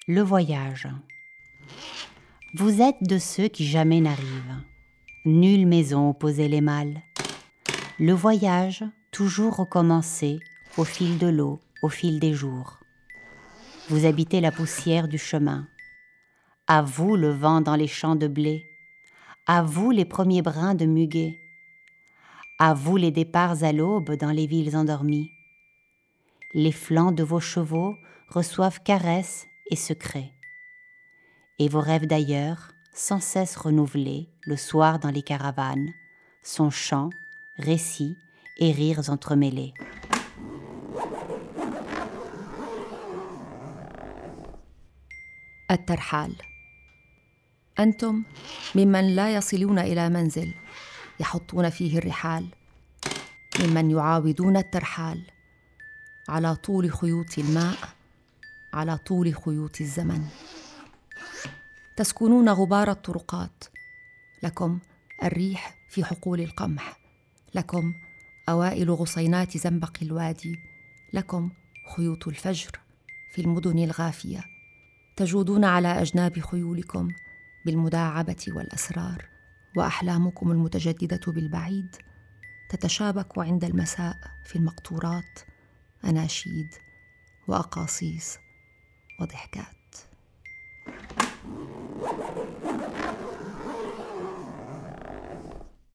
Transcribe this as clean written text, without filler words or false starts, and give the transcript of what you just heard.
Le voyage. Vous êtes de ceux qui jamais n'arrivent. Nulle maison opposait les mâles. Le voyage, toujours recommencé, au fil de l'eau, au fil des jours. Vous habitez la poussière du chemin. À vous le vent dans les champs de blé. À vous les premiers brins de muguet. À vous les départs à l'aube dans les villes endormies. Les flancs de vos chevaux reçoivent caresses et secrets. Et vos rêves d'ailleurs, sans cesse renouvelés, le soir dans les caravanes, sont chants, récits et rires entremêlés. الترحال. أنتم ممن لا يصلون إلى منزل يحطون فيه الرحال، ممن يعاودون الترحال على طول خيوط الماء، على طول خيوط الزمن. تسكنون غبار الطرقات، لكم الريح في حقول القمح، لكم أوائل غصينات زنبق الوادي، لكم خيوط الفجر في المدن الغافية. تجودون على أجناب خيولكم بالمداعبة والأسرار، وأحلامكم المتجددة بالبعيد تتشابك عند المساء في المقطورات، أناشيد وأقاصيص وضحكات.